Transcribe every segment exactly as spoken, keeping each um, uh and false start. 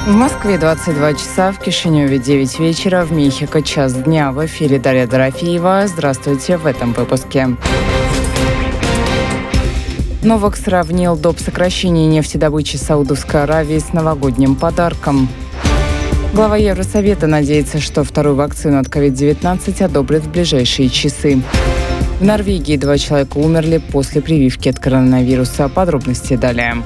В Москве двадцать два часа, в Кишиневе девять вечера, в Мехико час дня. В эфире Дарья Дорофеева. Здравствуйте в этом выпуске. Новак сравнил доп. Сокращение нефтедобычи Саудовской Аравии с новогодним подарком. Глава Евросовета надеется, что вторую вакцину от ковид девятнадцать одобрят в ближайшие часы. В Норвегии два человека умерли после прививки от коронавируса. Подробности далее.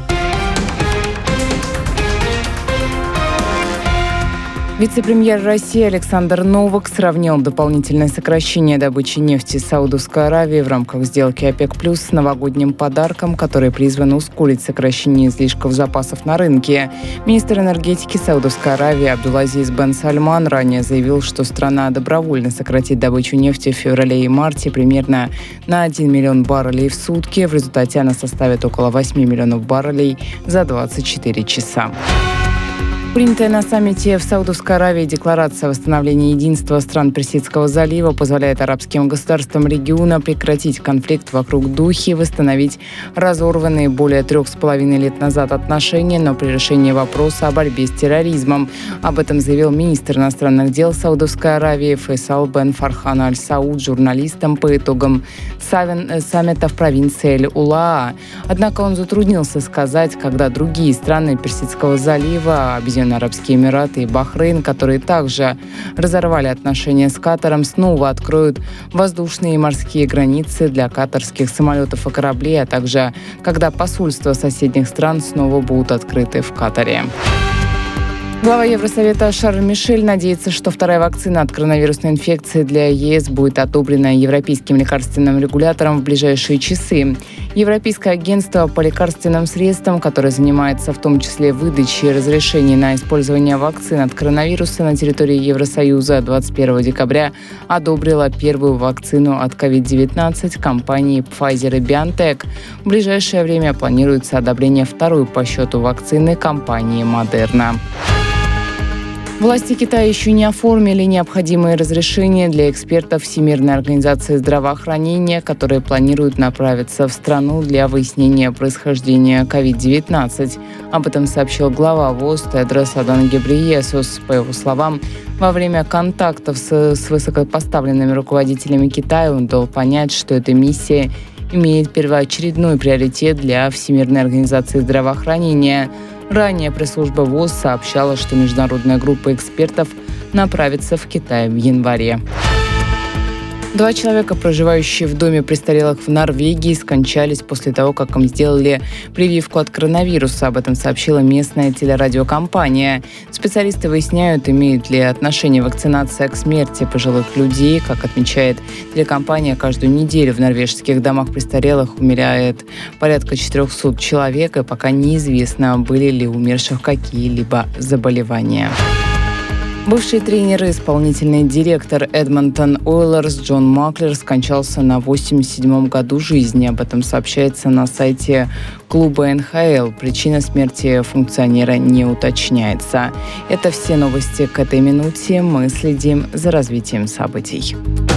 Вице-премьер России Александр Новак сравнил дополнительное сокращение добычи нефти Саудовской Аравии в рамках сделки ОПЕК+ с новогодним подарком, который призван ускорить сокращение излишков запасов на рынке. Министр энергетики Саудовской Аравии Абдулазиз бен Сальман ранее заявил, что страна добровольно сократит добычу нефти в феврале и марте примерно на один миллион баррелей в сутки. В результате она составит около восемь миллионов баррелей за двадцать четыре часа. Принятая на саммите в Саудовской Аравии декларация о восстановлении единства стран Персидского залива позволяет арабским государствам региона прекратить конфликт вокруг Духи и восстановить разорванные более трех с половиной лет назад отношения, но при решении вопроса о борьбе с терроризмом. Об этом заявил министр иностранных дел Саудовской Аравии Фейсал бен Фархан аль-Сауд журналистам по итогам саммита в провинции Эль-Улаа. Однако он затруднился сказать, когда другие страны Персидского залива, Объединенные Арабские Эмираты и Бахрейн, которые также разорвали отношения с Катаром, снова откроют воздушные и морские границы для катарских самолетов и кораблей, а также когда посольства соседних стран снова будут открыты в Катаре. Глава Евросовета Шарль Мишель надеется, что вторая вакцина от коронавирусной инфекции для ЕС будет одобрена Европейским лекарственным регулятором в ближайшие часы. Европейское агентство по лекарственным средствам, которое занимается в том числе выдачей разрешений на использование вакцин от коронавируса на территории Евросоюза, двадцать первого декабря одобрило первую вакцину от ковид девятнадцать компании Pfizer и BioNTech. В ближайшее время планируется одобрение второй по счету вакцины компании Moderna. Власти Китая еще не оформили необходимые разрешения для экспертов Всемирной организации здравоохранения, которые планируют направиться в страну для выяснения происхождения ковид девятнадцать. Об этом сообщил глава ВОЗ Тедрос Аданом Гебрейесус. По его словам, во время контактов с, с высокопоставленными руководителями Китая он дал понять, что эта миссия имеет первоочередной приоритет для Всемирной организации здравоохранения. Ранее пресс-служба ВОЗ сообщала, что международная группа экспертов направится в Китай в январе. Два человека, проживающие в доме престарелых в Норвегии, скончались после того, как им сделали прививку от коронавируса. Об этом сообщила местная телерадиокомпания. Специалисты выясняют, имеет ли отношение вакцинация к смерти пожилых людей. Как отмечает телекомпания, каждую неделю в норвежских домах престарелых умирает порядка четырехсот человек, и пока неизвестно, были ли у умерших какие-либо заболевания. Бывший тренер и исполнительный директор Эдмонтон Ойлерс Джон Маклер скончался на восемьдесят седьмом году жизни. Об этом сообщается на сайте клуба эн ха эл. Причина смерти функционера не уточняется. Это все новости к этой минуте. Мы следим за развитием событий.